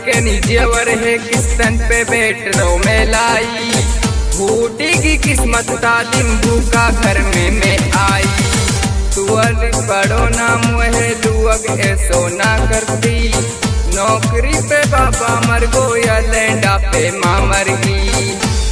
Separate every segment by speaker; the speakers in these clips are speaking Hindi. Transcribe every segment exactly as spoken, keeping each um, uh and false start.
Speaker 1: के नीजेवर है किस्तन पे बैठ रो में लाई। फूटेगी किस्मत तालिम भूखा घर में मैं आई। तुअर बड़ो नाम है दुअग ऐसो ना करती। नौकरी पे बाबा मर गो या लैंडा पे माँ मर गई।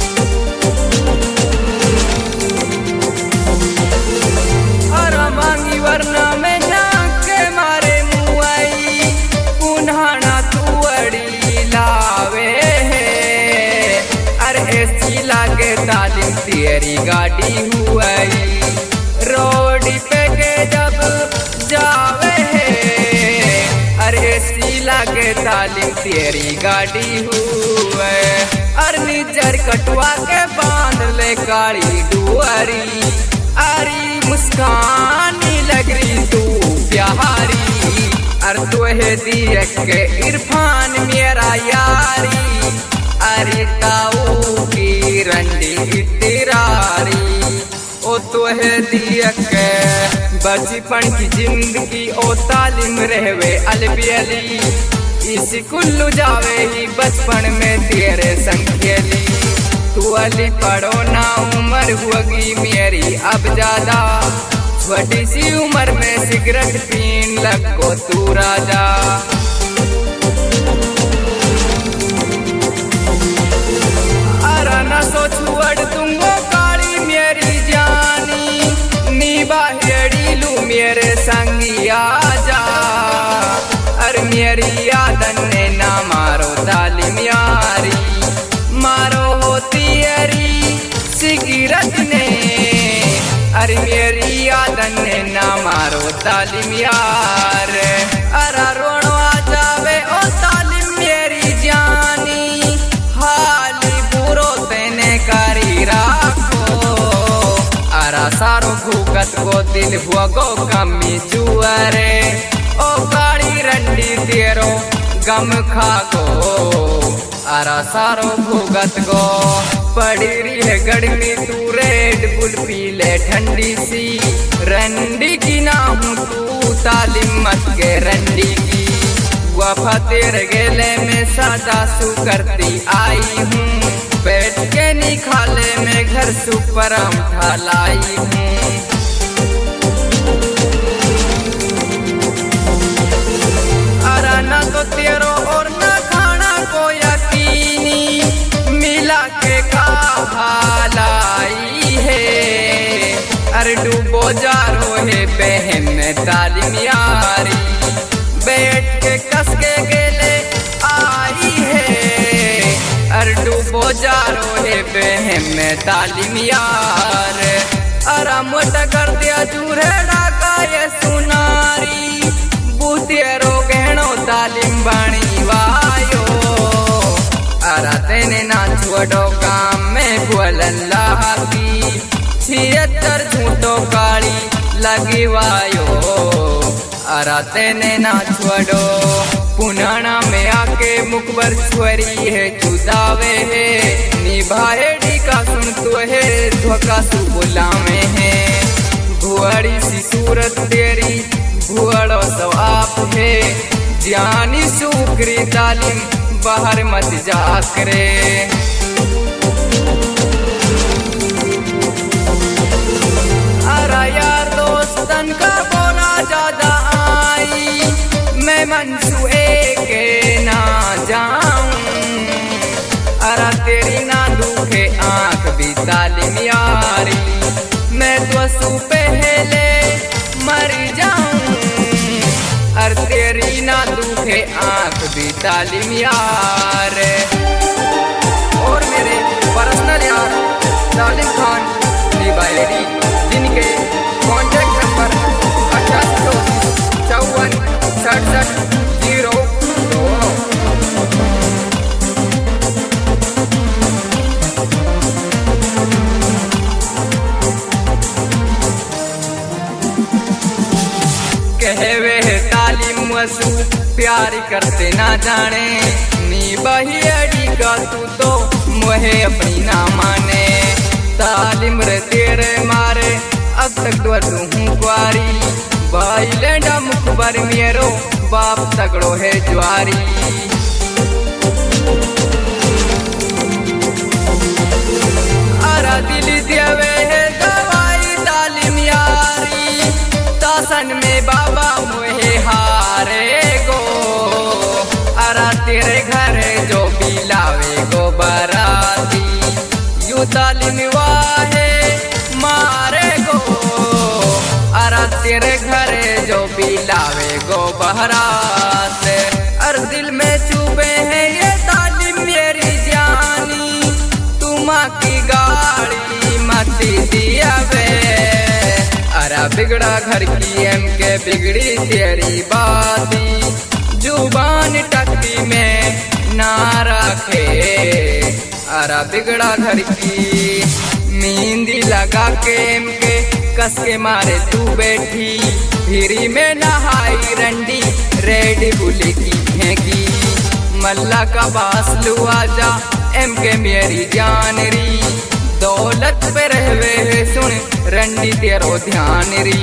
Speaker 1: अरा मांगी वरना में नाक के मारे मुँह आई। पुनहाना तुअड़ी लावे है। अरे ऐसी लागे तालिम तेरी गाड़ी हुई। रोड पे के जब जावे है। अरे ऐसी लागे तालिम तेरी गाड़ी हुए। अरे निजर कटवा के बांध ले काली दुआरी। अरे मुस्कानी लग रही तू प्यारी। अरे तू है दिया के इरफान मेरा यारी। अरे ताऊ की रंडी तिरारी। ओ तो है दिया के बचपन की जिंदगी ओ तालिम रहवे अलबी अली। इसी कुल्लू जावे ही बचपन में तेरे संखेली। तू अली पढ़ो ना उम्र हुगी मेरी अब ज्यादा। छोटी सी उम्र में सिगरेट पीन लगो तू राजा। अरा ना सोचू अड़ दूंगो काली मेरी जानी। निबाहेड़ी लू मेरे संगी आजा। अरे मेरी यादन ने ना मारो तालिम यारी। मारो होती अरी सिगरेट ने। अरे मेरी यादन ने ना मारो तालिम यार। अरा रोनो आ जावे ओ तालिम मेरी जानी। हाली बुरो तेने करी राखो। अरा सारो भूगत को दिल हुआ गो कमी जुआरे। ओ काली रंडी तेरो गम खा गो। अरा सारो भूगत गो पड़ी रही है गड़मी तू रेड बुल पी ले ठंडी सी। रंडी की ना हूँ तू तालिम मत के रंडी की। वफा तेरे गेले में सादा सू करती आई हूँ। बैठ के नी खाले में घर सुपर हम लाई हूँ। अरा ना तो तेरो और ना खाना को यकीनी। मिला के लाई है। अरे डूबो जा रो है बहन तालिम यारी। बैठ के कस के गेले आई है। अरे डूबो जा रो है बहन तालिम यार। अरा मोटा कर दिया चूरेड़ा का ये सुनारी। बूतेरो गहनो तालिम बाणी वायो। अरा तेने ना छोड़ो काम में बुअल्ला की। छिहत्तर झूठो काली लगी वायो। अरा तेने ना छोड़ो पुनाना में आके मुकबर छुरी है चुदावे है। निभाएड़ी का सुन तो है धोखा सुबुला में है। भुआड़ी सी सूरत तेरी भुआड़ो तो आप है। जानी सुकरी तालिम बाहर मत जा करे। अरा यार दोस्तन का बोला ज्यादा आई। मैं मनसुए के ना जाऊं। अरा तेरी ना दुखे आंख भी तालिम यारी। मैं तो सु पहले मर जाऊं। अर तेरी ना दुखे आंख भी तालिम यार। और मेरे पर्सनल यार तालिम खान निबाहेड़ी जिनके कॉन्टैक्ट नंबर अठासी चौवन सड़सठ जीरो दो। कहवे है तालिम वसु प्यार करते ना जाने। नी बहियड़ी का तू तो मुहे अपनी ना माने। तालिम रे तेरे मारे अब तक डरू हूँ कुआरी। भाई लेंडा मुखबर मेरो बाप तगड़ो है ज्वारी। अरा तेरे घर जो भी लावे गो बराती यू तालिम वाहे मारे गो। अरा तेरे घर जो भी लावे गो बहरात अर दिल में चुभे हैं ये तालिम मेरी जानी तुमा की गाड़ी मत दिया वे। अरा बिगड़ा घर की एम के बिगड़ी तेरी बाती जुबान टक्की में ना रखे। अरा बिगड़ा घर की मेहंदी लगा के एम के कस के मारे तू बैठी फिरी में नहाई रंडी रेड बुली की फेंकी मल्ला का बास लुआ जा एम के मेरी जान री दौलत पे रहवे है सुन रंडी तेरो ध्यान री।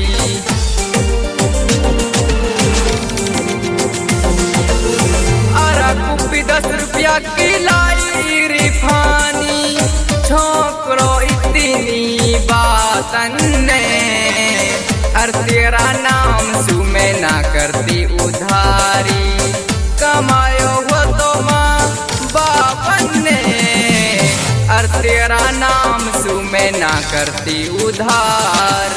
Speaker 1: अरा कुप्पी दस रुपया की लाई रिफानी छोकरो इतनी बातन ने अर तेरा नाम सुमे ना करती उधारी कमायो हो तो माँ बापन ने अर तेरा नाम सुमे ना करती उधार।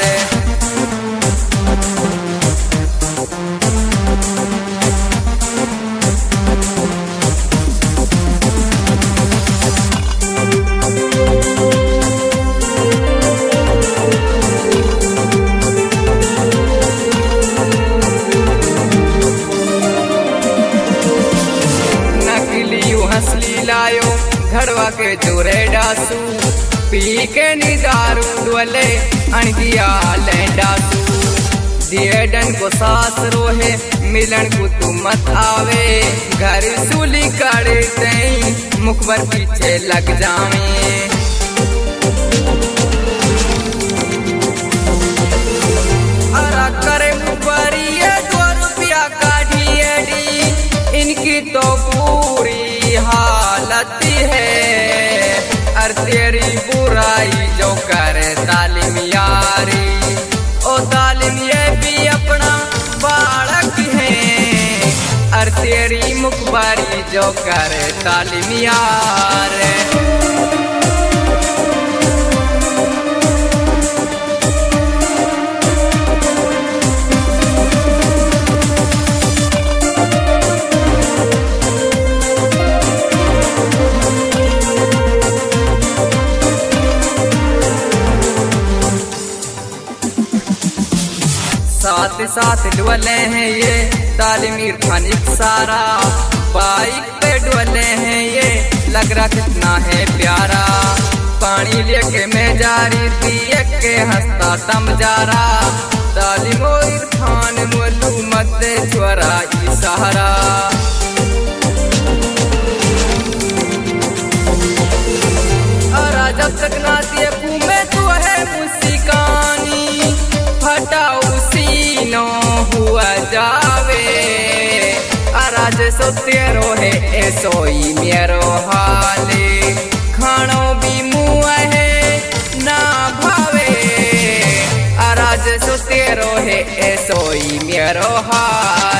Speaker 1: लायो घड़वा के जोरे डासू पी के नी दारू डोले अणगिया ले डासू दिए डन को सास रोहे मिलन को तू मत आवे घर सूली काड़े तई मुखबर पीछे लग जावे। अरा करे मुखबरी ये दो रुपया काढ़ी एडी इनकी तो पूरी हालत है अर तेरी बुराई जो करे तालिम यारी ओ तालिम ये भी अपना बालक है अर तेरी मुखबारी जो करे तालिम यार। साथ साथ डुअले हैं ये तालिम इरफान सारा बाइक पे डुअले हैं ये लग रहा कितना है प्यारा पानी लेके मैं जा रही थी एक के हंसता तम जा रहा तालिम इरफान मोलू मत छोरा सहारा। अरा जब तक नाती में तू है मुस्कानी फटा उसी नो हुआ जावे। अराज सो तेरो है ऐसोई मेरो हाले खानो भी मुआ है ना भावे। अराज सो तेरो है ऐसोई मेरो हाल।